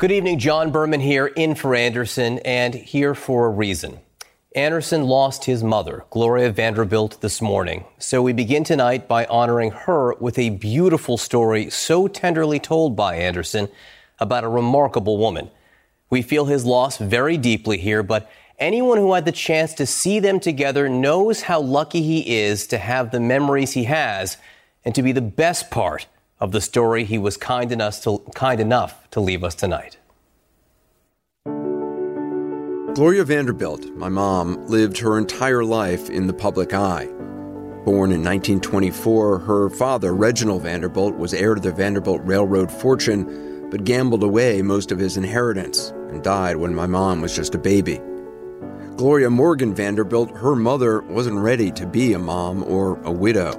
Good evening, John Berman here, in for Anderson, and here for a reason. Anderson lost his mother, Gloria Vanderbilt, this morning. So we begin tonight by honoring her with a beautiful story so tenderly told by Anderson about a remarkable woman. We feel his loss very deeply here, but anyone who had the chance to see them together knows how lucky he is to have the memories he has and to be the best part of the story he was kind enough to leave us tonight. Gloria Vanderbilt, my mom, lived her entire life in the public eye. Born in 1924, her father, Reginald Vanderbilt, was heir to the Vanderbilt Railroad fortune, but gambled away most of his inheritance and died when my mom was just a baby. Gloria Morgan Vanderbilt, her mother, wasn't ready to be a mom or a widow.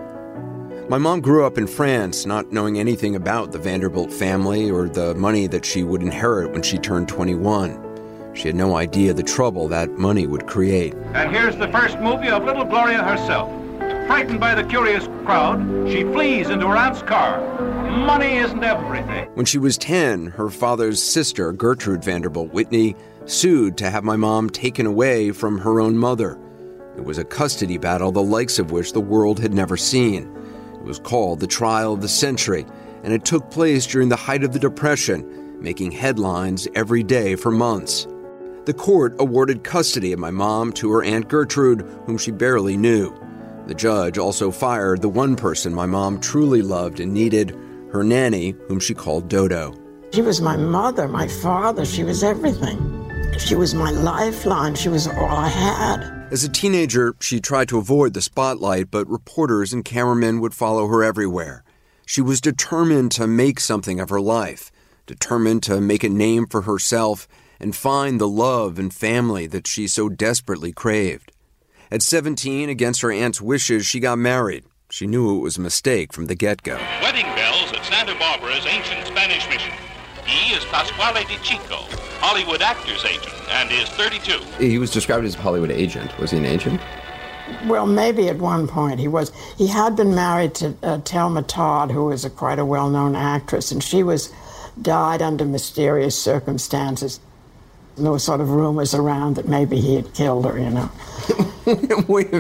My mom grew up in France, not knowing anything about the Vanderbilt family or the money that she would inherit when she turned 21. She had no idea the trouble that money would create. And here's the first movie of little Gloria herself. Frightened by the curious crowd, she flees into her aunt's car. Money isn't everything. When she was 10, her father's sister, Gertrude Vanderbilt Whitney, sued to have my mom taken away from her own mother. It was a custody battle the likes of which the world had never seen. It was called the Trial of the Century, and it took place during the height of the Depression, making headlines every day for months. The court awarded custody of my mom to her Aunt Gertrude, whom she barely knew. The judge also fired the one person my mom truly loved and needed, her nanny, whom she called Dodo. She was my mother, my father. She was everything. She was my lifeline. She was all I had. As a teenager, she tried to avoid the spotlight, but reporters and cameramen would follow her everywhere. She was determined to make something of her life, determined to make a name for herself and find the love and family that she so desperately craved. At 17, against her aunt's wishes, she got married. She knew it was a mistake from the get-go. Wedding bells at Santa Barbara's ancient Spanish mission. He is Pasquale Di Chico, Hollywood actor's agent, and is 32. He was described as a Hollywood agent. Was he an agent? Well, maybe at one point he was. He had been married to Thelma Todd, who was quite a well-known actress, and she died under mysterious circumstances. There were sort of rumors around that maybe he had killed her, you know. Wait a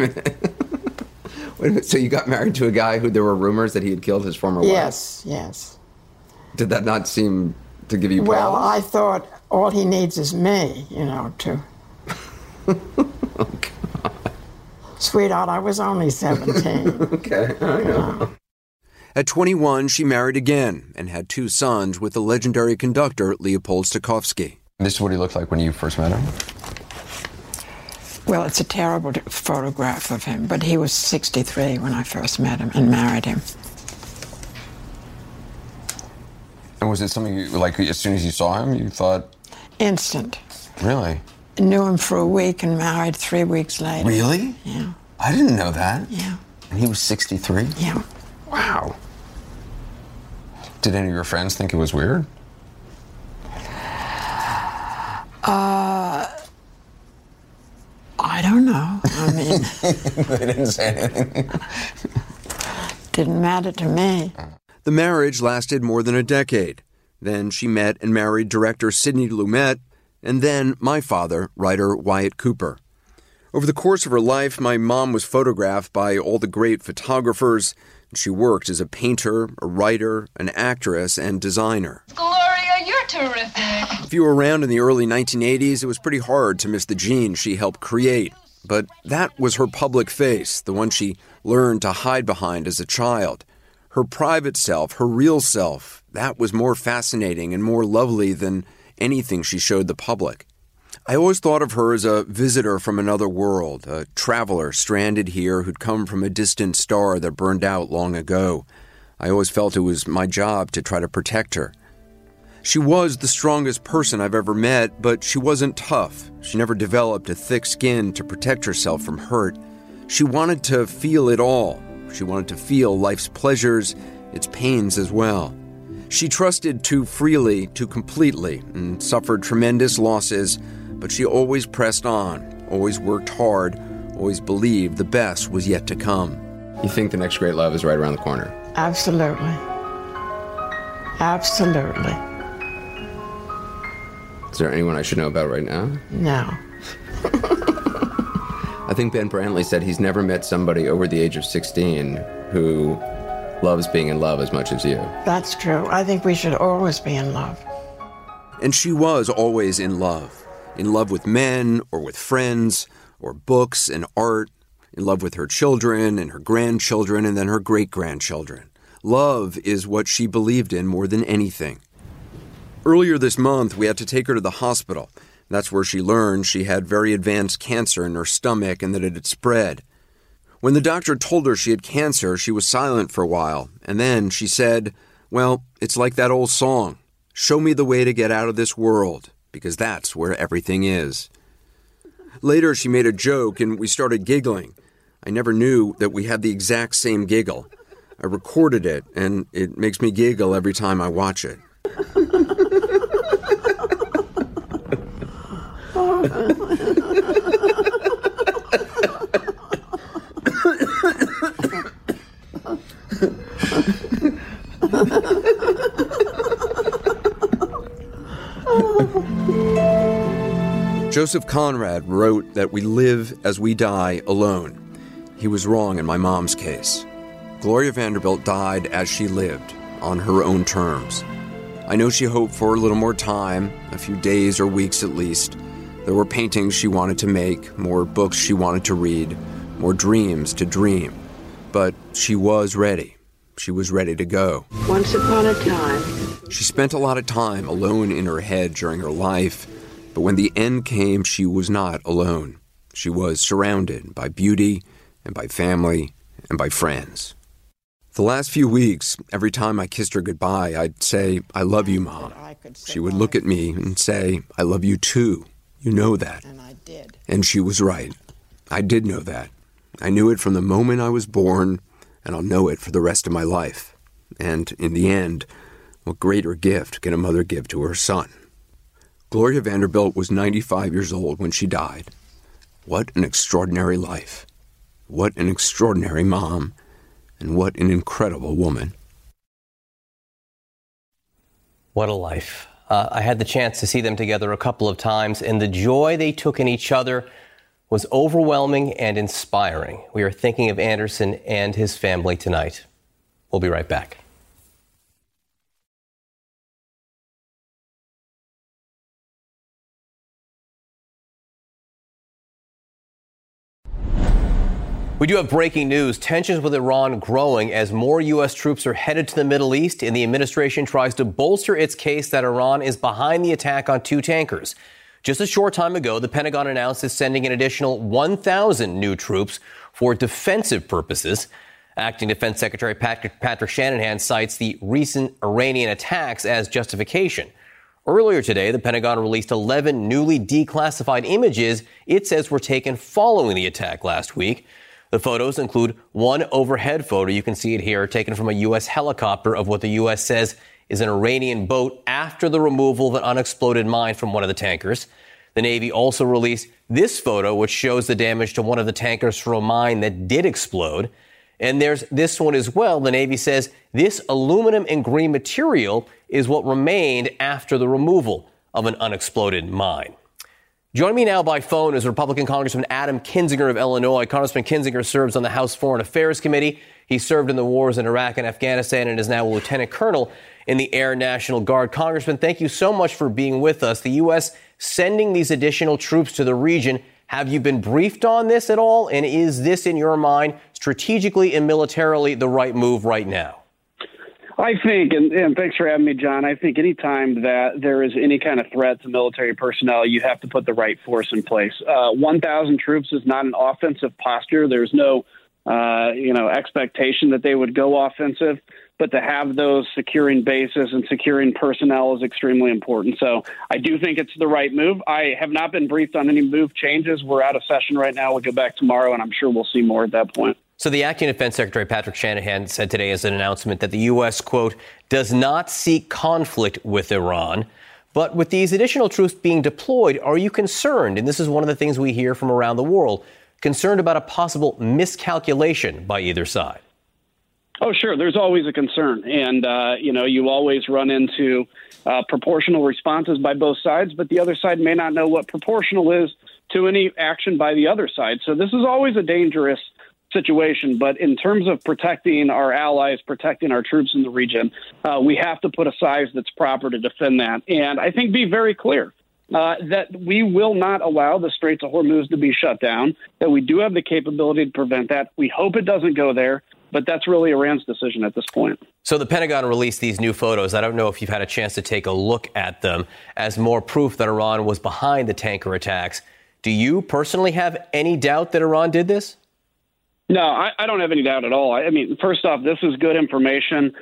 minute. So you got married to a guy who there were rumors that he had killed his former wife? Yes. Did that not seem to give you pause? Well, I thought all he needs is me, you know, to... Oh, God. Sweetheart, I was only 17. Okay, I know. At 21, she married again and had 2 sons with the legendary conductor Leopold Stokowski. This is what he looked like when you first met him? Well, it's a terrible photograph of him, but he was 63 when I first met him and married him. And was it something you, like, as soon as you saw him, you thought? Instant. Really? Knew him for a week and married 3 weeks later. Really? Yeah. I didn't know that. Yeah. And he was 63? Yeah. Wow. Did any of your friends think it was weird? I don't know. I mean... They didn't say anything. Didn't matter to me. The marriage lasted more than a decade. Then she met and married director Sidney Lumet, and then my father, writer Wyatt Cooper. Over the course of her life, my mom was photographed by all the great photographers. She worked as a painter, a writer, an actress, and designer. Gloria, you're terrific. If you were around in the early 1980s, it was pretty hard to miss the Jean she helped create. But that was her public face, the one she learned to hide behind as a child. Her private self, her real self, that was more fascinating and more lovely than anything she showed the public. I always thought of her as a visitor from another world, a traveler stranded here who'd come from a distant star that burned out long ago. I always felt it was my job to try to protect her. She was the strongest person I've ever met, but she wasn't tough. She never developed a thick skin to protect herself from hurt. She wanted to feel it all. She wanted to feel life's pleasures, its pains as well. She trusted too freely, too completely, and suffered tremendous losses, but she always pressed on, always worked hard, always believed the best was yet to come. You think the next great love is right around the corner? Absolutely. Absolutely. Is there anyone I should know about right now? No. I think Ben Brantley said he's never met somebody over the age of 16 who loves being in love as much as you. That's true. I think we should always be in love. And she was always in love with men or with friends or books and art, in love with her children and her grandchildren and then her great-grandchildren. Love is what she believed in more than anything. Earlier this month, we had to take her to the hospital. That's where she learned she had very advanced cancer in her stomach and that it had spread. When the doctor told her she had cancer, she was silent for a while, and then she said, "Well, it's like that old song, show me the way to get out of this world, because that's where everything is." Later, she made a joke, and we started giggling. I never knew that we had the exact same giggle. I recorded it, and it makes me giggle every time I watch it. Joseph Conrad wrote that we live as we die alone. He was wrong in my mom's case. Gloria Vanderbilt died as she lived, on her own terms. I know she hoped for a little more time, a few days or weeks at least. There were paintings she wanted to make, more books she wanted to read, more dreams to dream. But she was ready. She was ready to go. Once upon a time. She spent a lot of time alone in her head during her life, but when the end came, she was not alone. She was surrounded by beauty and by family and by friends. The last few weeks, every time I kissed her goodbye, I'd say, "I love you, Mom." She would look at me and say, "I love you too. You know that." And I did. And she was right. I did know that. I knew it from the moment I was born, and I'll know it for the rest of my life. And in the end, what greater gift can a mother give to her son? Gloria Vanderbilt was 95 years old when she died. What an extraordinary life. What an extraordinary mom. And what an incredible woman. What a life. I had the chance to see them together a couple of times, and the joy they took in each other was overwhelming and inspiring. We are thinking of Anderson and his family tonight. We'll be right back. We do have breaking news. Tensions with Iran growing as more U.S. troops are headed to the Middle East, and the administration tries to bolster its case that Iran is behind the attack on two tankers. Just a short time ago, the Pentagon announced it's sending an additional 1,000 new troops for defensive purposes. Acting Defense Secretary Patrick Shanahan cites the recent Iranian attacks as justification. Earlier today, the Pentagon released 11 newly declassified images it says were taken following the attack last week. The photos include one overhead photo, you can see it here, taken from a U.S. helicopter of what the U.S. says is an Iranian boat after the removal of an unexploded mine from one of the tankers. The Navy also released this photo, which shows the damage to one of the tankers from a mine that did explode. And there's this one as well. The Navy says this aluminum and green material is what remained after the removal of an unexploded mine. Joining me now by phone is Republican Congressman Adam Kinzinger of Illinois. Congressman Kinzinger serves on the House Foreign Affairs Committee. He served in the wars in Iraq and Afghanistan and is now a lieutenant colonel in the Air National Guard. Congressman, thank you so much for being with us. The U.S. sending these additional troops to the region. Have you been briefed on this at all? And is this, in your mind, strategically and militarily the right move right now? I think, and thanks for having me, John, I think any time that there is any kind of threat to military personnel, you have to put the right force in place. 1,000 troops is not an offensive posture. There's no, expectation that they would go offensive. But to have those securing bases and securing personnel is extremely important. So I do think it's the right move. I have not been briefed on any move changes. We're out of session right now. We'll go back tomorrow, and I'm sure we'll see more at that point. So the acting Defense Secretary Patrick Shanahan said today as an announcement that the U.S., quote, does not seek conflict with Iran. But with these additional troops being deployed, are you concerned, and this is one of the things we hear from around the world, concerned about a possible miscalculation by either side? Oh, sure. There's always a concern. And, you always run into proportional responses by both sides, but the other side may not know what proportional is to any action by the other side. So this is always a dangerous situation. But in terms of protecting our allies, protecting our troops in the region, we have to put a size that's proper to defend that. And I think be very clear that we will not allow the Straits of Hormuz to be shut down, that we do have the capability to prevent that. We hope it doesn't go there. But that's really Iran's decision at this point. So the Pentagon released these new photos. I don't know if you've had a chance to take a look at them as more proof that Iran was behind the tanker attacks. Do you personally have any doubt that Iran did this? No, I don't have any doubt at all. I mean, first off, this is good information.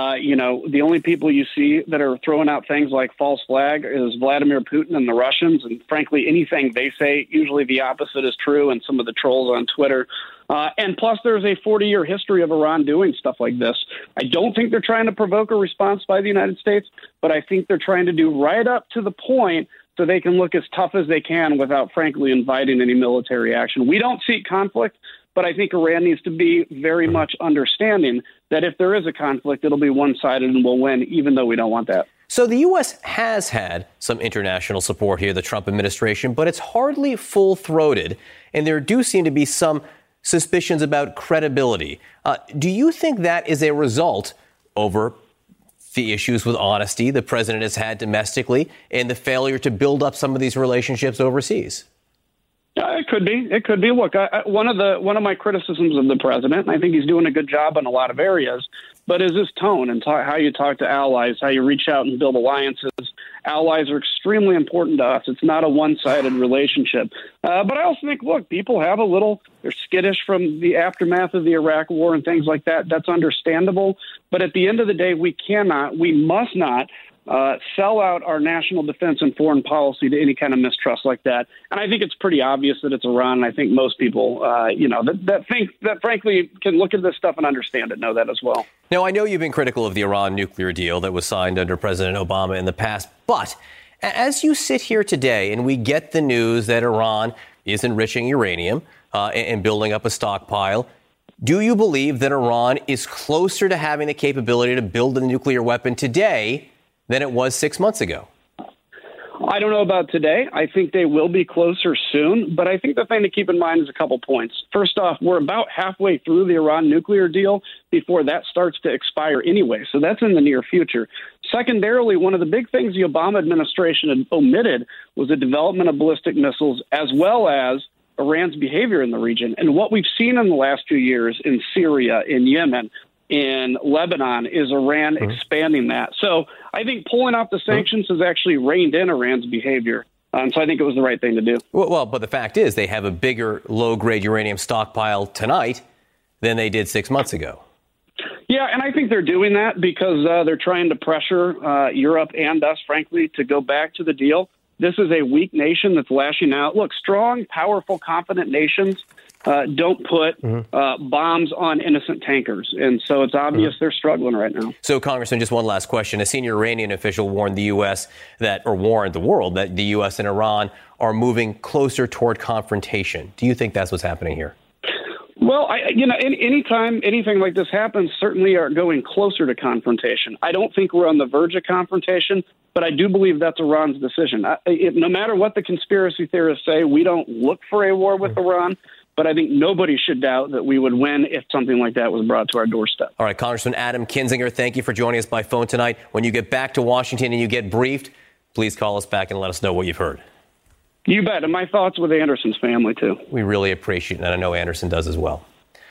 The only people you see that are throwing out things like false flag is Vladimir Putin and the Russians. And frankly, anything they say, usually the opposite is true. And some of the trolls on Twitter. And plus, there's a 40-year history of Iran doing stuff like this. I don't think they're trying to provoke a response by the United States, but I think they're trying to do right up to the point so they can look as tough as they can without, frankly, inviting any military action. We don't seek conflict, but I think Iran needs to be very much understanding that if there is a conflict, it'll be one-sided and we'll win, even though we don't want that. So the U.S. has had some international support here, the Trump administration, but it's hardly full-throated, and there do seem to be some suspicions about credibility. Do you think that is a result over the issues with honesty the president has had domestically and the failure to build up some of these relationships overseas? It could be. It could be. Look, one of my criticisms of the president, and I think he's doing a good job in a lot of areas, but is his tone and how you talk to allies, how you reach out and build alliances. Allies are extremely important to us. It's not a one-sided relationship. But I also think, look, people have they're skittish from the aftermath of the Iraq war and things like that. That's understandable. But at the end of the day, we must not sell out our national defense and foreign policy to any kind of mistrust like that. And I think it's pretty obvious that it's Iran. And I think most people, that frankly can look at this stuff and understand it, know that as well. Now, I know you've been critical of the Iran nuclear deal that was signed under President Obama in the past, but as you sit here today and we get the news that Iran is enriching uranium and building up a stockpile, do you believe that Iran is closer to having the capability to build a nuclear weapon today than it was 6 months ago? I don't know about today. I think they will be closer soon. But I think the thing to keep in mind is a couple points. First off, we're about halfway through the Iran nuclear deal before that starts to expire anyway. So that's in the near future. Secondarily, one of the big things the Obama administration had omitted was the development of ballistic missiles as well as Iran's behavior in the region. And what we've seen in the last few years in Syria, in Yemen, in Lebanon is Iran expanding that. So I think pulling off the sanctions has actually reined in Iran's behavior. So I think it was the right thing to do. Well, but the fact is they have a bigger low-grade uranium stockpile tonight than they did 6 months ago. Yeah, and I think they're doing that because they're trying to pressure Europe and us, frankly, to go back to the deal. This is a weak nation that's lashing out. Look, strong, powerful, confident nations don't put bombs on innocent tankers. And so it's obvious they're struggling right now. So, Congressman, just one last question. A senior Iranian official warned the U.S. warned the world that the U.S. and Iran are moving closer toward confrontation. Do you think that's what's happening here? Well, anytime anything like this happens, certainly are going closer to confrontation. I don't think we're on the verge of confrontation, but I do believe that's Iran's decision. No matter what the conspiracy theorists say, we don't look for a war with Iran. But I think nobody should doubt that we would win if something like that was brought to our doorstep. All right, Congressman Adam Kinzinger, thank you for joining us by phone tonight. When you get back to Washington and you get briefed, please call us back and let us know what you've heard. You bet. And my thoughts with Anderson's family, too. We really appreciate it, and I know Anderson does as well.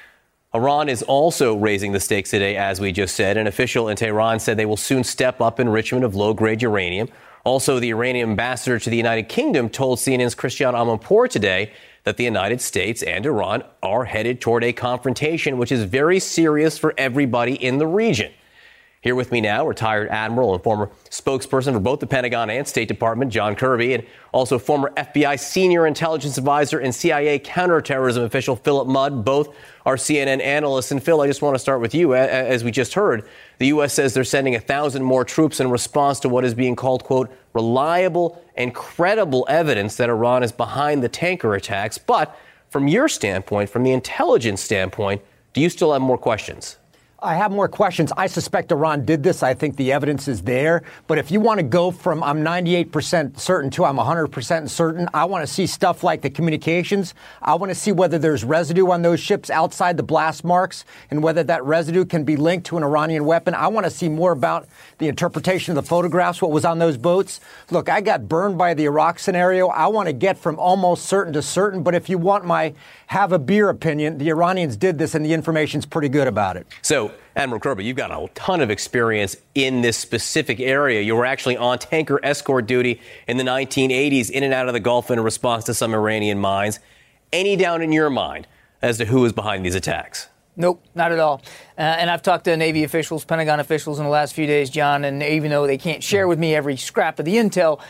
Iran is also raising the stakes today, as we just said. An official in Tehran said they will soon step up enrichment of low-grade uranium. Also, the Iranian ambassador to the United Kingdom told CNN's Christiane Amanpour today that the United States and Iran are headed toward a confrontation, which is very serious for everybody in the region. Here with me now, retired admiral and former spokesperson for both the Pentagon and State Department, John Kirby, and also former FBI senior intelligence advisor and CIA counterterrorism official Philip Mudd. Both are CNN analysts. And Phil, I just want to start with you. As we just heard, the U.S. says they're sending 1,000 more troops in response to what is being called, quote, reliable and credible evidence that Iran is behind the tanker attacks. But from your standpoint, from the intelligence standpoint, do you still have more questions? I have more questions. I suspect Iran did this. I think the evidence is there. But if you want to go from I'm 98% certain to I'm 100% certain, I want to see stuff like the communications. I want to see whether there's residue on those ships outside the blast marks and whether that residue can be linked to an Iranian weapon. I want to see more about the interpretation of the photographs, what was on those boats. Look, I got burned by the Iraq scenario. I want to get from almost certain to certain. But if you want my have a beer opinion, the Iranians did this and the information's pretty good about it. So, Admiral Kirby, you've got a ton of experience in this specific area. You were actually on tanker escort duty in the 1980s in and out of the Gulf in response to some Iranian mines. Any doubt in your mind as to who is behind these attacks? Nope, not at all. And I've talked to Navy officials, Pentagon officials in the last few days, John, and even though they can't share with me every scrap of the intel,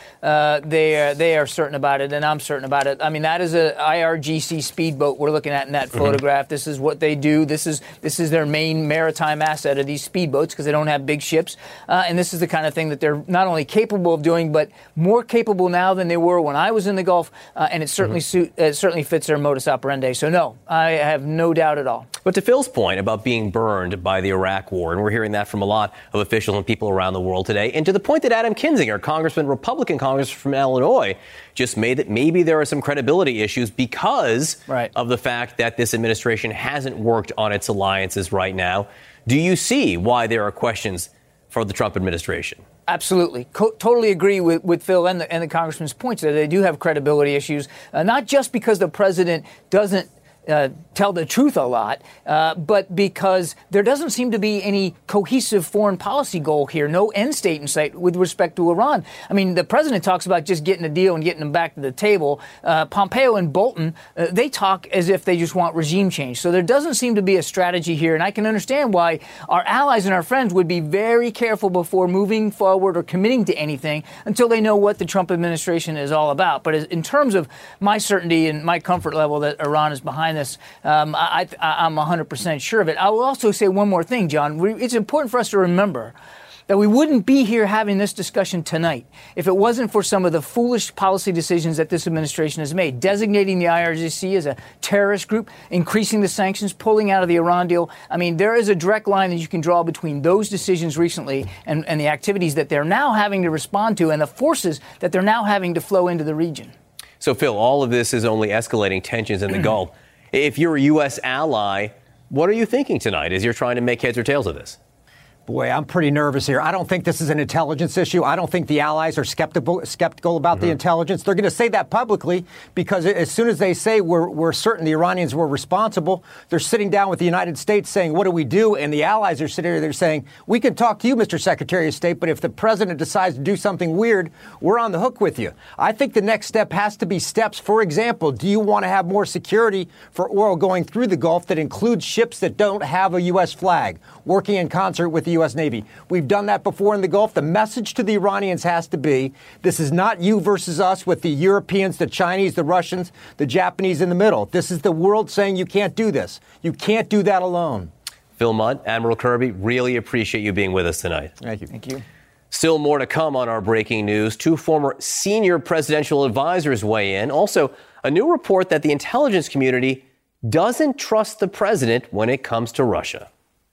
they are certain about it, and I'm certain about it. I mean, that is a IRGC speedboat we're looking at in that photograph. This is what they do. This is their main maritime asset of these speedboats because they don't have big ships. And this is the kind of thing that they're not only capable of doing, but more capable now than they were when I was in the Gulf. And it certainly fits their modus operandi. So, no, I have no doubt at all. But to Phil's point about being burned by the Iraq war, and we're hearing that from a lot of officials and people around the world today, and to the point that Adam Kinzinger, Republican congressman from Illinois, just made that maybe there are some credibility issues because of the fact that this administration hasn't worked on its alliances right now. Do you see why there are questions for the Trump administration? Absolutely. Totally agree with Phil and the congressman's points that they do have credibility issues, not just because the president doesn't tell the truth a lot, but because there doesn't seem to be any cohesive foreign policy goal here, no end state in sight with respect to Iran. I mean, the president talks about just getting a deal and getting them back to the table. Pompeo and Bolton, they talk as if they just want regime change. So there doesn't seem to be a strategy here, and I can understand why our allies and our friends would be very careful before moving forward or committing to anything until they know what the Trump administration is all about. But in terms of my certainty and my comfort level that Iran is behind this, I'm 100% sure of it. I will also say one more thing, John. It's important for us to remember that we wouldn't be here having this discussion tonight if it wasn't for some of the foolish policy decisions that this administration has made, designating the IRGC as a terrorist group, increasing the sanctions, pulling out of the Iran deal. I mean, there is a direct line that you can draw between those decisions recently and the activities that they're now having to respond to and the forces that they're now having to flow into the region. So, Phil, all of this is only escalating tensions in the Gulf. If you're a U.S. ally, what are you thinking tonight as you're trying to make heads or tails of this? Boy, I'm pretty nervous here. I don't think this is an intelligence issue. I don't think the allies are skeptical about the intelligence. They're going to say that publicly because as soon as they say we're certain the Iranians were responsible, they're sitting down with the United States saying, what do we do? And the allies are sitting there saying, we can talk to you, Mr. Secretary of State, but if the president decides to do something weird, we're on the hook with you. I think the next step has to be steps. For example, do you want to have more security for oil going through the Gulf that includes ships that don't have a U.S. flag, working in concert with the U.S. Navy? We've done that before in the Gulf. The message to the Iranians has to be, this is not you versus us with the Europeans, the Chinese, the Russians, the Japanese in the middle. This is the world saying you can't do this. You can't do that alone. Phil Mudd, Admiral Kirby, really appreciate you being with us tonight. Thank you. Thank you. Still more to come on our breaking news. Two former senior presidential advisors weigh in. Also, a new report that the intelligence community doesn't trust the president when it comes to Russia.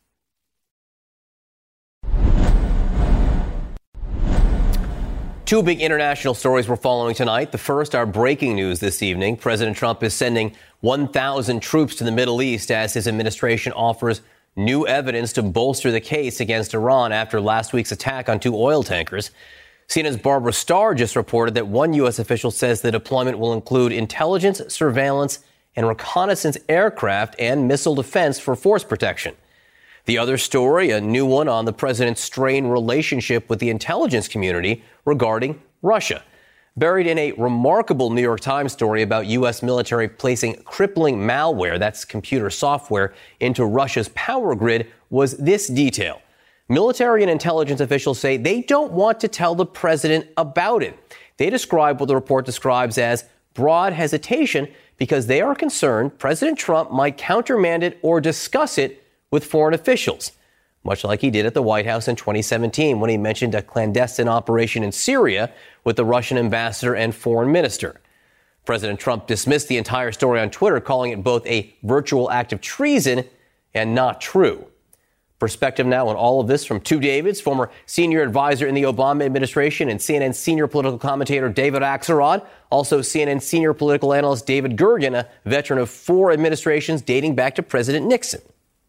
Two big international stories we're following tonight. The first, our breaking news this evening. President Trump is sending 1,000 troops to the Middle East as his administration offers new evidence to bolster the case against Iran after last week's attack on two oil tankers. CNN's Barbara Starr just reported that one U.S. official says the deployment will include intelligence, surveillance, and reconnaissance aircraft and missile defense for force protection. The other story, a new one on the president's strained relationship with the intelligence community regarding Russia. Buried in a remarkable New York Times story about U.S. military placing crippling malware, that's computer software, into Russia's power grid was this detail. Military and intelligence officials say they don't want to tell the president about it. They describe what the report describes as broad hesitation because they are concerned President Trump might countermand it or discuss it with foreign officials, much like he did at the White House in 2017 when he mentioned a clandestine operation in Syria with the Russian ambassador and foreign minister. President Trump dismissed the entire story on Twitter, calling it both a virtual act of treason and not true. Perspective now on all of this from two Davids, former senior advisor in the Obama administration and CNN senior political commentator David Axelrod, also CNN senior political analyst David Gergen, a veteran of 4 administrations dating back to President Nixon.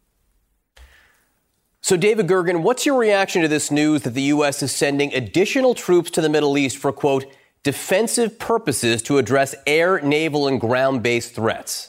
So, David Gergen, what's your reaction to this news that the U.S. is sending additional troops to the Middle East for, quote, defensive purposes to address air, naval, and ground-based threats?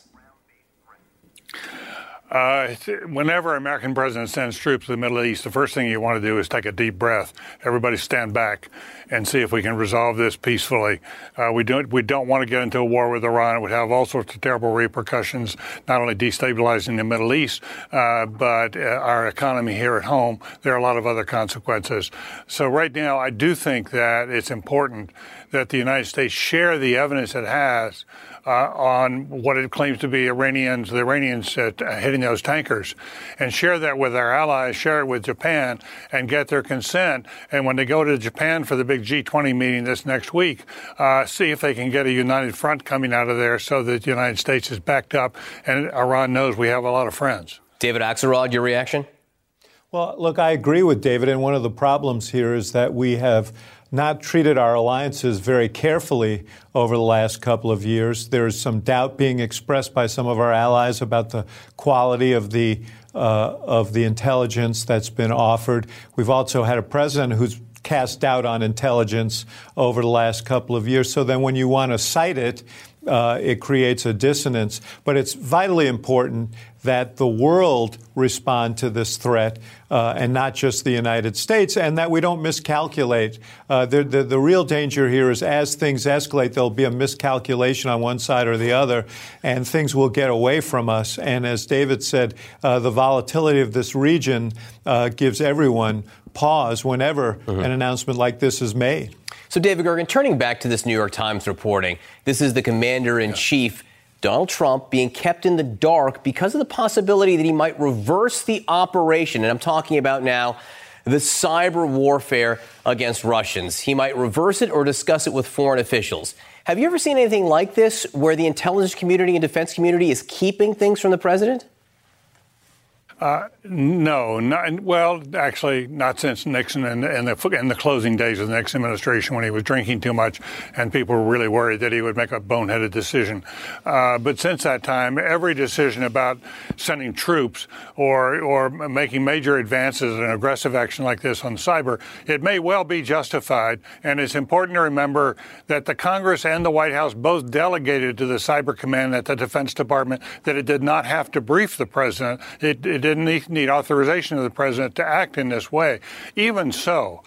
Whenever an American president sends troops to the Middle East, the first thing you want to do is take a deep breath. Everybody stand back and see if we can resolve this peacefully. We don't want to get into a war with Iran. It would have all sorts of terrible repercussions, not only destabilizing the Middle East, but our economy here at home. There are a lot of other consequences. So right now, I do think that it's important that the United States share the evidence it has on what it claims to be the Iranians hitting those tankers, and share that with our allies, share it with Japan, and get their consent. And when they go to Japan for the big G20 meeting this next week, see if they can get a united front coming out of there so that the United States is backed up and Iran knows we have a lot of friends. David Axelrod, your reaction? Well, look, I agree with David, and one of the problems here is that we have not treated our alliances very carefully over the last couple of years. There is some doubt being expressed by some of our allies about the quality of the intelligence that's been offered. We've also had a president who's cast doubt on intelligence over the last couple of years. So then when you want to cite it, it creates a dissonance. But it's vitally important that the world respond to this threat and not just the United States, and that we don't miscalculate. The real danger here is as things escalate, there'll be a miscalculation on one side or the other, and things will get away from us. And as David said, the volatility of this region gives everyone pause whenever an announcement like this is made. So, David Gergen, turning back to this New York Times reporting, this is the commander-in-chief, Donald Trump, being kept in the dark because of the possibility that he might reverse the operation. And I'm talking about now the cyber warfare against Russians. He might reverse it or discuss it with foreign officials. Have you ever seen anything like this where the intelligence community and defense community is keeping things from the president? No, actually, not since Nixon and the closing days of the Nixon administration, when he was drinking too much and people were really worried that he would make a boneheaded decision. But since that time, every decision about sending troops or making major advances in aggressive action like this on cyber, it may well be justified. And it's important to remember that the Congress and the White House both delegated to the Cyber Command at the Defense Department that it did not have to brief the president. It didn't need authorization of the president to act in this way. Even so,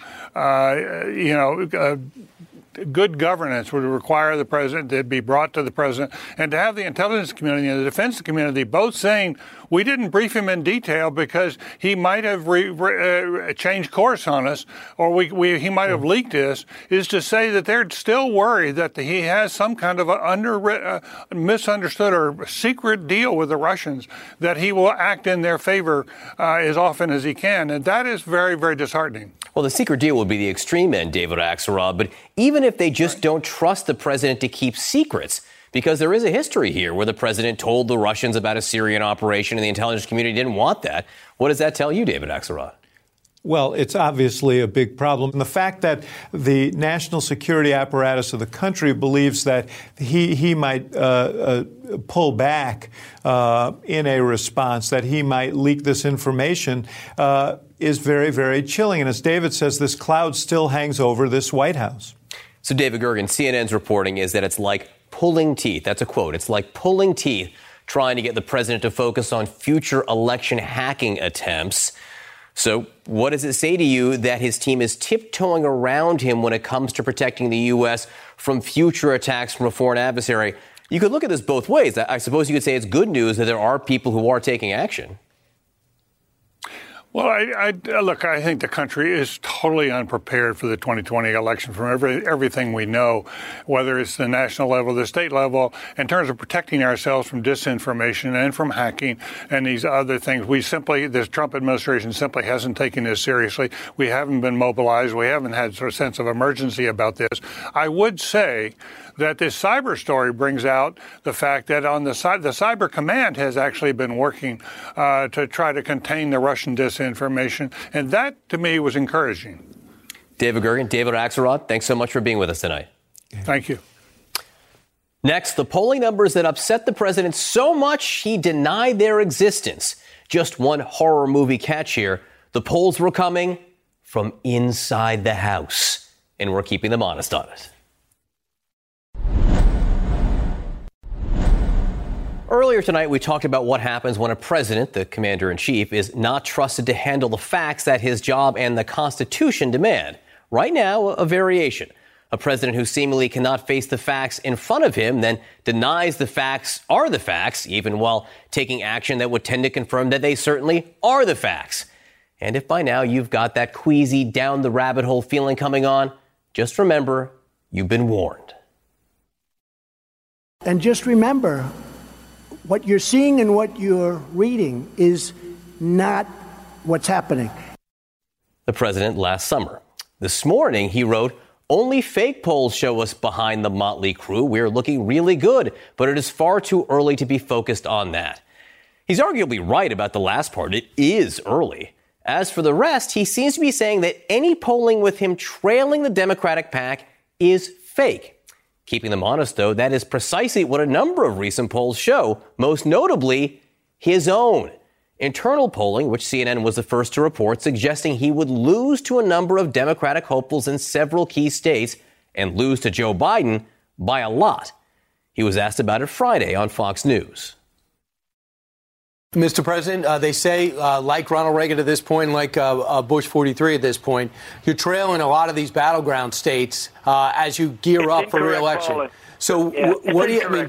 good governance would require the president to be brought to the president and to have the intelligence community and the defense community both saying we didn't brief him in detail because he might have changed course on us, or he might have leaked this, is to say that they're still worried that he has some kind of a misunderstood or secret deal with the Russians, that he will act in their favor as often as he can. And that is very, very disheartening. Well, the secret deal would be the extreme end, David Axelrod. But even if they just don't trust the president to keep secrets, because there is a history here where the president told the Russians about a Syrian operation and the intelligence community didn't want that. What does that tell you, David Axelrod? Well, it's obviously a big problem. And the fact that the national security apparatus of the country believes that he might pull back in a response, that he might leak this information, is very, very chilling. And as David says, this cloud still hangs over this White House. So, David Gergen, CNN's reporting is that it's like pulling teeth. That's a quote. It's like pulling teeth trying to get the president to focus on future election hacking attempts. So what does it say to you that his team is tiptoeing around him when it comes to protecting the U.S. from future attacks from a foreign adversary? You could look at this both ways. I suppose you could say it's good news that there are people who are taking action. Well, look, I think the country is totally unprepared for the 2020 election from everything we know, whether it's the national level, the state level, in terms of protecting ourselves from disinformation and from hacking and these other things. This Trump administration simply hasn't taken this seriously. We haven't been mobilized. We haven't had a sense of emergency about this. I would say that this cyber story brings out the fact that on the Cyber Command has actually been working to try to contain the Russian disinformation misinformation. And that, to me, was encouraging. David Gergen, David Axelrod, thanks so much for being with us tonight. Thank you. Next, the polling numbers that upset the president so much he denied their existence. Just one horror movie catch here. The polls were coming from inside the House, and we're keeping them honest on it. Earlier tonight, we talked about what happens when a president, the commander-in-chief, is not trusted to handle the facts that his job and the Constitution demand. Right now, a variation. A president who seemingly cannot face the facts in front of him, then denies the facts are the facts, even while taking action that would tend to confirm that they certainly are the facts. And if by now you've got that queasy down the rabbit hole feeling coming on, just remember, you've been warned. And just remember, what you're seeing and what you're reading is not what's happening. The president last summer. This morning, he wrote, "Only fake polls show us behind the motley crew. We're looking really good, but it is far too early to be focused on that." He's arguably right about the last part. It is early. As for the rest, he seems to be saying that any polling with him trailing the Democratic pack is fake. Keeping them honest, though, that is precisely what a number of recent polls show, most notably his own. Internal polling, which CNN was the first to report, suggesting he would lose to a number of Democratic hopefuls in several key states and lose to Joe Biden by a lot. He was asked about it Friday on Fox News. Mr. President, they say, like Ronald Reagan at this point, like Bush 43 at this point, you're trailing a lot of these battleground states as you gear up for re-election. So what do you mean?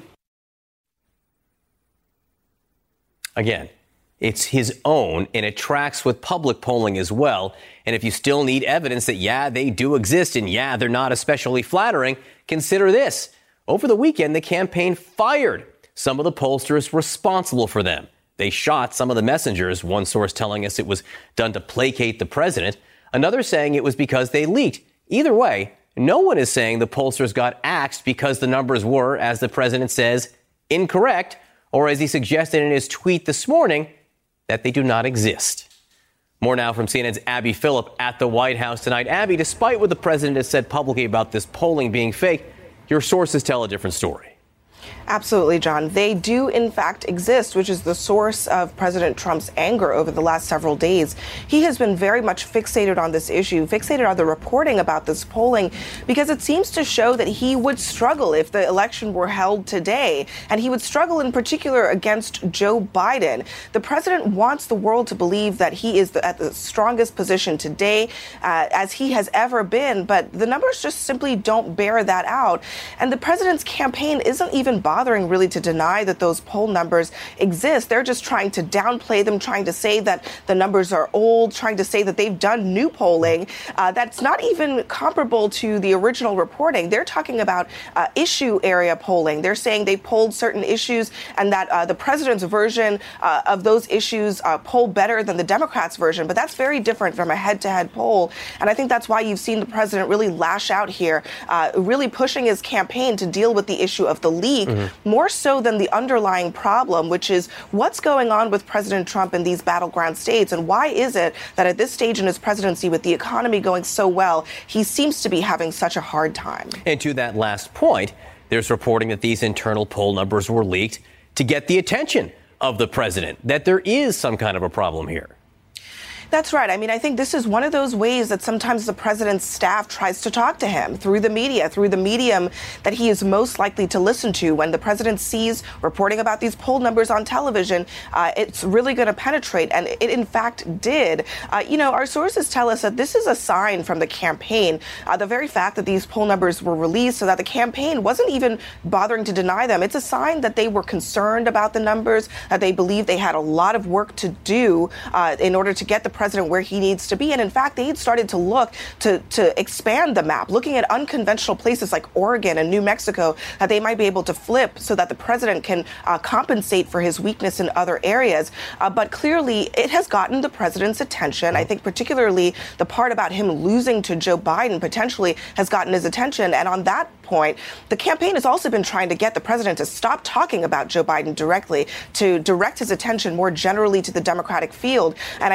Again, it's his own, and it tracks with public polling as well. And if you still need evidence that, yeah, they do exist, and yeah, they're not especially flattering, consider this. Over the weekend, the campaign fired some of the pollsters responsible for them. They shot some of the messengers, one source telling us it was done to placate the president, another saying it was because they leaked. Either way, no one is saying the pollsters got axed because the numbers were, as the president says, incorrect, or as he suggested in his tweet this morning, that they do not exist. More now from CNN's Abby Phillip at the White House tonight. Abby, despite what the president has said publicly about this polling being fake, your sources tell a different story. Absolutely, John. They do, in fact, exist, which is the source of President Trump's anger over the last several days. He has been very much fixated on this issue, fixated on the reporting about this polling, because it seems to show that he would struggle if the election were held today, and he would struggle in particular against Joe Biden. The president wants the world to believe that he is at the strongest position today as he has ever been, but the numbers just simply don't bear that out. And the president's campaign isn't even bothering really to deny that those poll numbers exist. They're just trying to downplay them, trying to say that the numbers are old, trying to say that they've done new polling that's not even comparable to the original reporting. They're talking about issue area polling. They're saying they polled certain issues and that the president's version of those issues poll better than the Democrats' version. But that's very different from a head-to-head poll. And I think that's why you've seen the president really lash out here, really pushing his campaign to deal with the issue of the leak, more so than the underlying problem, which is what's going on with President Trump in these battleground states, and why is it that at this stage in his presidency, with the economy going so well, he seems to be having such a hard time. And to that last point, there's reporting that these internal poll numbers were leaked to get the attention of the president, that there is some kind of a problem here. That's right. I mean, I think this is one of those ways that sometimes the president's staff tries to talk to him through the media, through the medium that he is most likely to listen to. When the president sees reporting about these poll numbers on television, it's really going to penetrate. And it, in fact, did. Our sources tell us that this is a sign from the campaign. The very fact that these poll numbers were released so that the campaign wasn't even bothering to deny them. It's a sign that they were concerned about the numbers, that they believed they had a lot of work to do in order to get the president where he needs to be. And in fact, they had started to look to expand the map, looking at unconventional places like Oregon and New Mexico that they might be able to flip so that the president can compensate for his weakness in other areas. But clearly, it has gotten the president's attention. I think particularly the part about him losing to Joe Biden potentially has gotten his attention. And on that point, the campaign has also been trying to get the president to stop talking about Joe Biden directly, to direct his attention more generally to the Democratic field. And I think there's a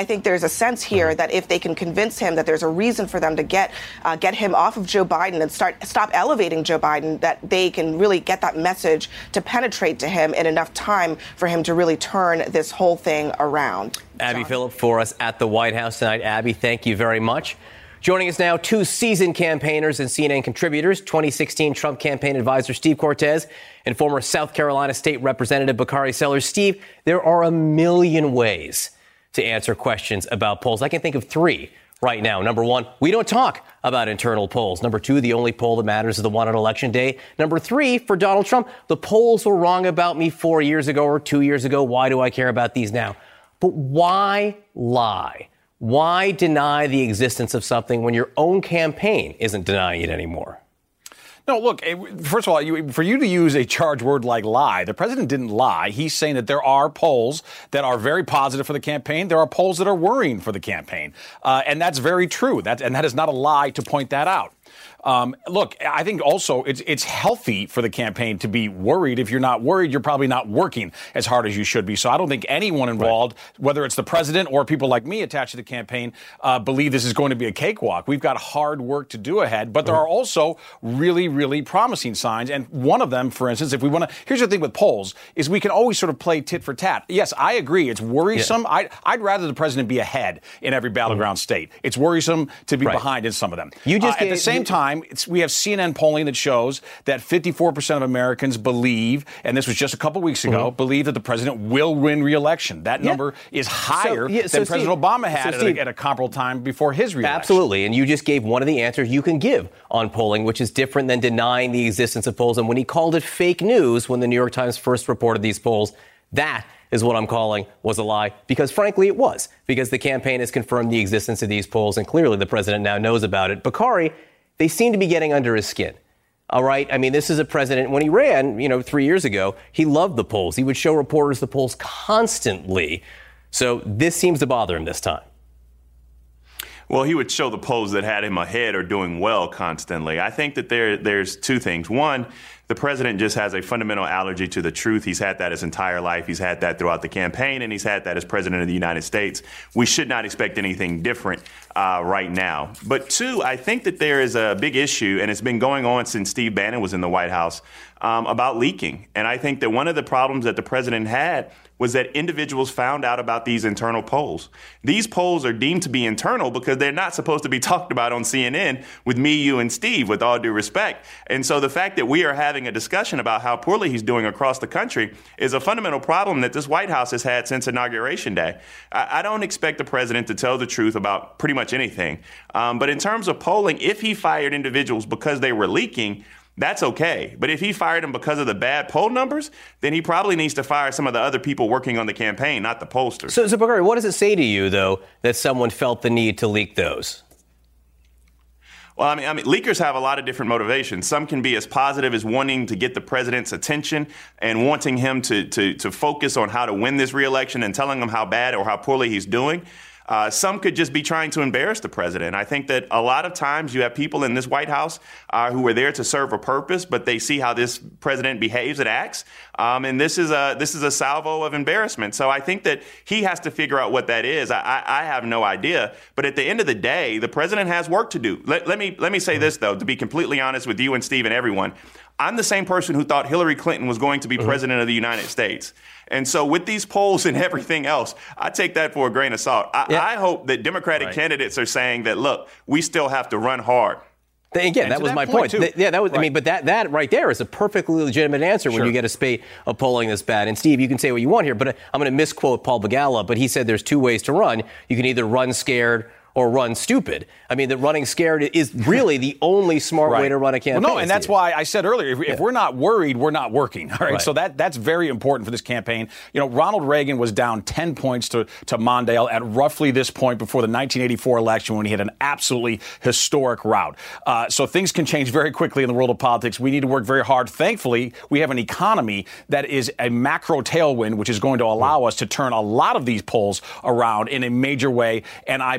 sense here that if they can convince him that there's a reason for them to get him off of Joe Biden and stop elevating Joe Biden, that they can really get that message to penetrate to him in enough time for him to really turn this whole thing around. Abby Phillip for us at the White House tonight. Abby, thank you very much. Joining us now, two seasoned campaigners and CNN contributors, 2016 Trump campaign advisor Steve Cortes and former South Carolina State Representative Bakari Sellers. Steve, there are a million ways to answer questions about polls. I can think of three right now. Number one, we don't talk about internal polls. Number two, the only poll that matters is the one on Election Day. Number three, for Donald Trump, the polls were wrong about me 4 years ago or 2 years ago. Why do I care about these now? But why lie? Why deny the existence of something when your own campaign isn't denying it anymore? No, look, first of all, for you to use a charged word like lie, the president didn't lie. He's saying that there are polls that are very positive for the campaign. There are polls that are worrying for the campaign. And that's very true. That is not a lie to point that out. Look, I think also it's healthy for the campaign to be worried. If you're not worried, you're probably not working as hard as you should be. So I don't think anyone involved, whether it's the president or people like me attached to the campaign, believe this is going to be a cakewalk. We've got hard work to do ahead, but there are also really, really promising signs. And one of them, for instance, if we want to, here's the thing with polls, is we can always sort of play tit for tat. Yes, I agree. It's worrisome. Yeah. I'd rather the president be ahead in every battleground state. It's worrisome to be behind in some of them. At the same time, we have CNN polling that shows that 54% of Americans believe, and this was just a couple weeks ago, believe that the president will win re-election. That number is higher than President Obama had at a comparable time before his re-election. Absolutely. And you just gave one of the answers you can give on polling, which is different than denying the existence of polls. And when he called it fake news when the New York Times first reported these polls, that is what I'm calling was a lie, because frankly it was, because the campaign has confirmed the existence of these polls, and clearly the president now knows about it. Bakari, they seem to be getting under his skin. All right. I mean, this is a president. When he ran, 3 years ago, he loved the polls. He would show reporters the polls constantly. So this seems to bother him this time. Well, he would show the polls that had him ahead or doing well constantly. I think that there's two things. One, the president just has a fundamental allergy to the truth. He's had that his entire life. He's had that throughout the campaign, and he's had that as president of the United States. We should not expect anything different right now. But two, I think that there is a big issue, and it's been going on since Steve Bannon was in the White House, about leaking. And I think that one of the problems that the president had was that individuals found out about these internal polls. These polls are deemed to be internal because they're not supposed to be talked about on CNN with me, you, and Steve, with all due respect. And so the fact that we are having a discussion about how poorly he's doing across the country is a fundamental problem that this White House has had since Inauguration Day. I don't expect the president to tell the truth about pretty much anything. But in terms of polling, if he fired individuals because they were leaking, that's okay. But if he fired them because of the bad poll numbers, then he probably needs to fire some of the other people working on the campaign, not the pollsters. So Bakari, what does it say to you, though, that someone felt the need to leak those? Well, I mean, leakers have a lot of different motivations. Some can be as positive as wanting to get the president's attention and wanting him to focus on how to win this re-election and telling him how bad or how poorly he's doing. Some could just be trying to embarrass the president. I think that a lot of times you have people in this White House who are there to serve a purpose, but they see how this president behaves and acts. And this is a salvo of embarrassment. So I think that he has to figure out what that is. I have no idea. But at the end of the day, the president has work to do. Let me say this, though, to be completely honest with you and Steve and everyone. I'm the same person who thought Hillary Clinton was going to be president of the United States. And so with these polls and everything else, I take that for a grain of salt. I hope that Democratic candidates are saying that, look, we still have to run hard. Again, that was my point. That was. Right. I mean, but that right there is a perfectly legitimate answer when you get a spate of polling this bad. And Steve, you can say what you want here, but I'm going to misquote Paul Begala, but he said there's two ways to run. You can either run scared or run stupid. I mean, that running scared is really the only smart way to run a campaign. Well, no, and that's why I said earlier, if we're not worried, we're not working. All right. So that's very important for this campaign. Ronald Reagan was down 10 points to Mondale at roughly this point before the 1984 election when he had an absolutely historic rout. So things can change very quickly in the world of politics. We need to work very hard. Thankfully, we have an economy that is a macro tailwind, which is going to allow us to turn a lot of these polls around in a major way. And I believe we will.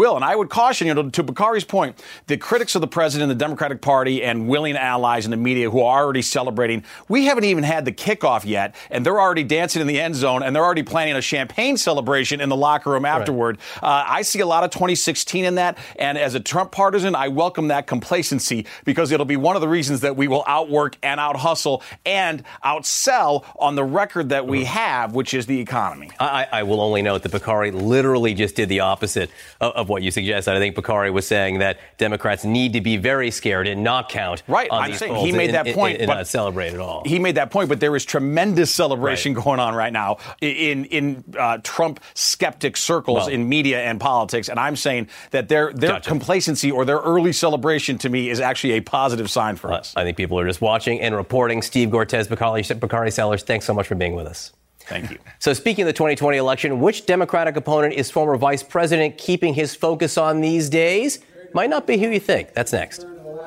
will. And I would caution you, to Bakari's point, the critics of the president, the Democratic Party, and willing allies in the media who are already celebrating. We haven't even had the kickoff yet, and they're already dancing in the end zone, and they're already planning a champagne celebration in the locker room afterward. Right. I see a lot of 2016 in that, and as a Trump partisan, I welcome that complacency because it'll be one of the reasons that we will outwork and out-hustle and outsell on the record that we have, which is the economy. I will only note that Bakari literally just did the opposite of what you suggested. I think Bakari was saying that Democrats need to be very scared and not count. Right, on I'm these saying polls he made that point, and but not celebrate at all. He made that point, but there is tremendous celebration going on right now in Trump skeptic circles in media and politics, and I'm saying that their complacency or their early celebration to me is actually a positive sign for us. I think people are just watching and reporting. Steve Gortez, Bakari Sellers, thanks so much for being with us. Thank you. So speaking of the 2020 election, which Democratic opponent is former Vice President keeping his focus on these days? Might not be who you think. That's next.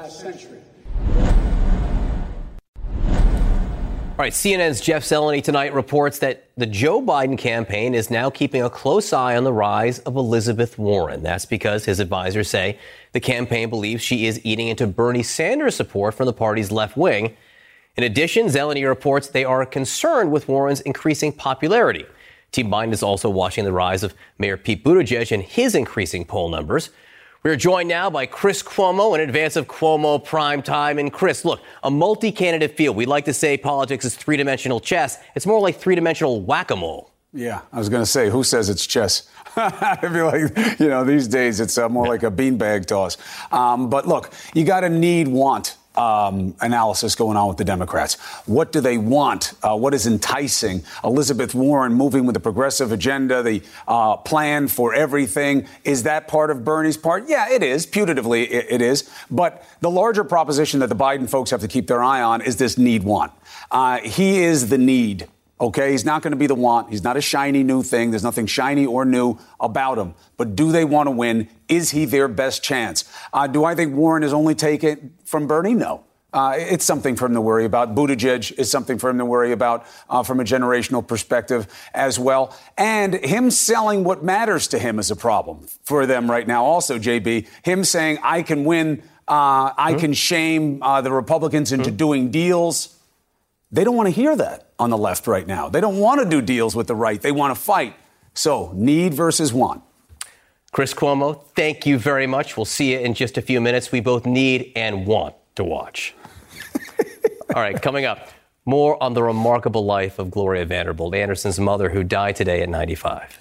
All right, CNN's Jeff Zeleny tonight reports that the Joe Biden campaign is now keeping a close eye on the rise of Elizabeth Warren. That's because his advisors say the campaign believes she is eating into Bernie Sanders' support from the party's left wing. In addition, Zeleny reports they are concerned with Warren's increasing popularity. Team Biden is also watching the rise of Mayor Pete Buttigieg and his increasing poll numbers. We are joined now by Chris Cuomo in advance of Cuomo Prime Time. And Chris, look, a multi-candidate field. We like to say politics is three-dimensional chess. It's more like three-dimensional whack-a-mole. Yeah, I was going to say, who says it's chess? I feel like, these days it's more like a beanbag toss. But look, you got a want analysis going on with the Democrats. What do they want? What is enticing? Elizabeth Warren moving with the progressive agenda, the plan for everything. Is that part of Bernie's part? Yeah, it is. Putatively, it is. But the larger proposition that the Biden folks have to keep their eye on is this want. He is the need. OK, he's not going to be the want. He's not a shiny new thing. There's nothing shiny or new about him. But do they want to win? Is he their best chance? Do I think Warren is only taken from Bernie? No. It's something for him to worry about. Buttigieg is something for him to worry about from a generational perspective as well. And him selling what matters to him is a problem for them right now. Also, JB, him saying, I can win, I can shame the Republicans into doing deals. They don't want to hear that on the left right now. They don't want to do deals with the right. They want to fight. So need versus want. Chris Cuomo, thank you very much. We'll see you in just a few minutes. We both need and want to watch. All right, coming up, more on the remarkable life of Gloria Vanderbilt, Anderson's mother, who died today at 95.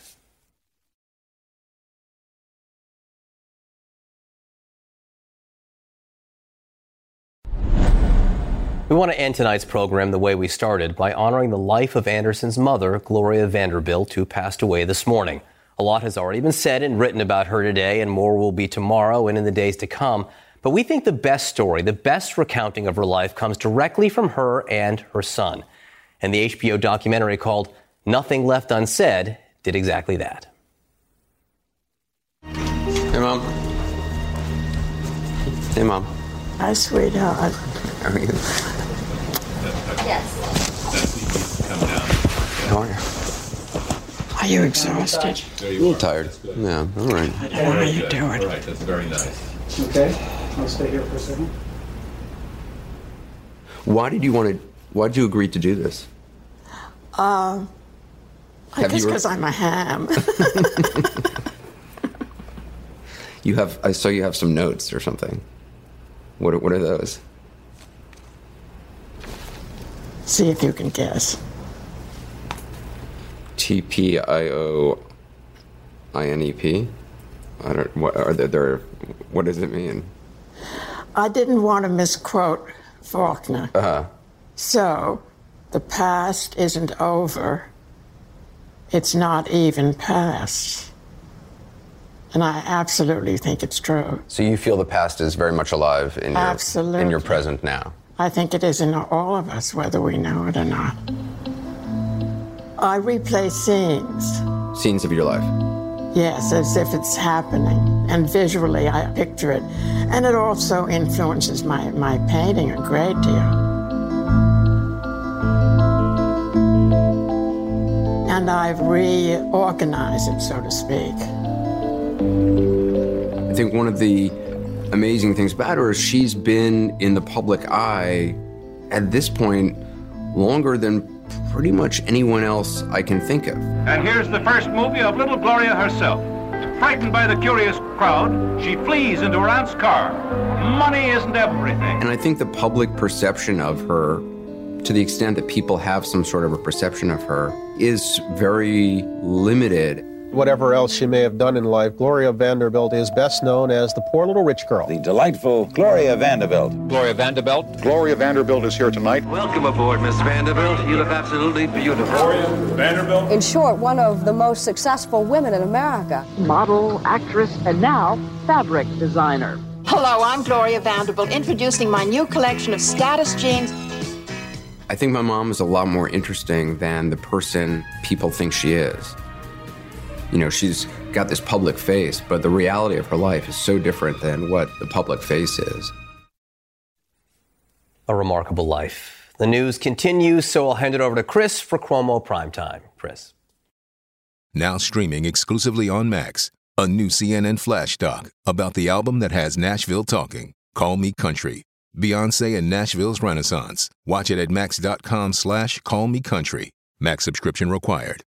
We want to end tonight's program the way we started, by honoring the life of Anderson's mother, Gloria Vanderbilt, who passed away this morning. A lot has already been said and written about her today, and more will be tomorrow and in the days to come. But we think the best story, the best recounting of her life, comes directly from her and her son. And the HBO documentary called Nothing Left Unsaid did exactly that. Hey, Mom. Hey, Mom. Hi, sweetheart. How are you? Yes. How are you? Are you exhausted? A little tired. Yeah, all right. How are you doing? All right, that's very nice. Okay, I'll stay here for a second. Why did you agree to do this? I guess because I'm a ham. I saw you have some notes or something. What are those? See if you can guess. TPIOINEP? What does it mean? I didn't want to misquote Faulkner. Uh-huh. So, the past isn't over. It's not even past. And I absolutely think it's true. So you feel the past is very much alive in your present now? I think it is in all of us, whether we know it or not. I replay scenes. Scenes of your life? Yes, as if it's happening. And visually, I picture it. And it also influences my painting a great deal. And I've reorganized it, so to speak. think one of the amazing things about her is she's been in the public eye at this point longer than pretty much anyone else I can think of. And here's the first movie of little Gloria herself. Frightened by the curious crowd, she flees into her aunt's car. Money isn't everything. And I think the public perception of her, to the extent that people have some sort of a perception of her, is very limited. Whatever else she may have done in life, Gloria Vanderbilt is best known as the poor little rich girl. The delightful Gloria Vanderbilt. Gloria Vanderbilt. Gloria Vanderbilt is here tonight. Welcome aboard, Miss Vanderbilt. You look absolutely beautiful. Gloria Vanderbilt. In short, one of the most successful women in America. Model, actress, and now fabric designer. Hello, I'm Gloria Vanderbilt, introducing my new collection of status jeans. I think my mom is a lot more interesting than the person people think she is. You know, she's got this public face, but the reality of her life is so different than what the public face is. A remarkable life. The news continues, so I'll hand it over to Chris for Cuomo Primetime. Chris. Now streaming exclusively on Max, a new CNN flash doc about the album that has Nashville talking, Call Me Country. Beyoncé and Nashville's Renaissance. Watch it at max.com/callmecountry. Max subscription required.